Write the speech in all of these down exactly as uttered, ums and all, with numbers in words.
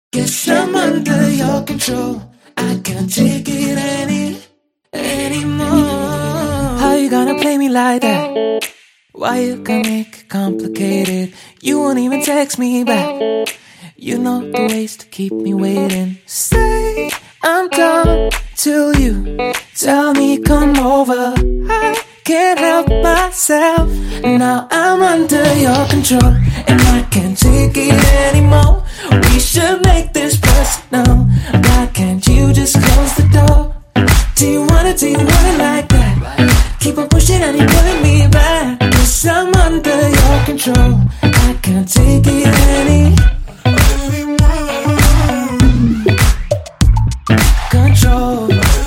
Guess I'm under your control. I can't take it any anymore. How you gonna play me like that? Why you gonna make it complicated? You won't even text me back. You know the ways to keep me waiting. Say I'm done till you tell me come over. I can't help myself. Now I'm under your control and I can't take it anymore. We should make this personal. Why can't you just close the door? Do you want it, do you want it like that? Keep on pushing and you're pulling me back. Cause I'm under your control. I can't take it any control.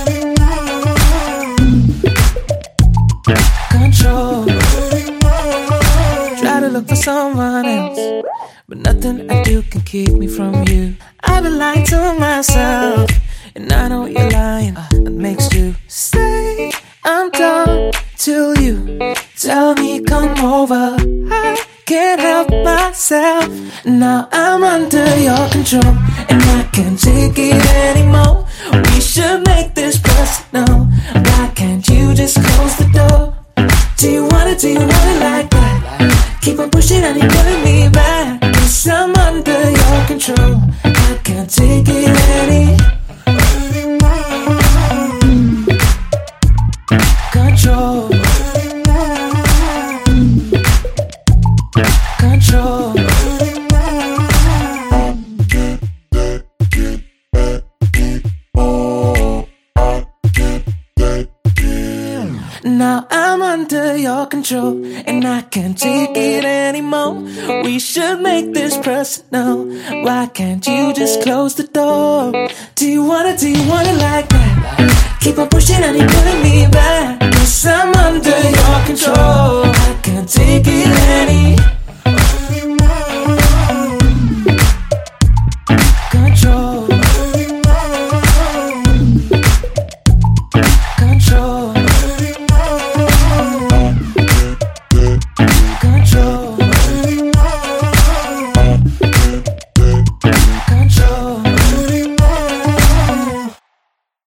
Control. Try to look for someone else, but nothing I do can keep me from you. I've been lying to myself, and I know you're lying. That makes you say I'm done till you tell me come over. I can't help myself. Now I'm under your control and I can't take it anymore. We should make this personal. Why can't you just close the door? Do you want it, do you want it like that? Keep on pushing and you're pulling me back. Cause I'm under your control. I can't take it any control. Control. Now I'm under your control and I can't take it anymore. We should make this personal. Why can't you just close the door? Do you want it, do you want it like that? Keep on pushing and you're pulling me back. Cause I'm under your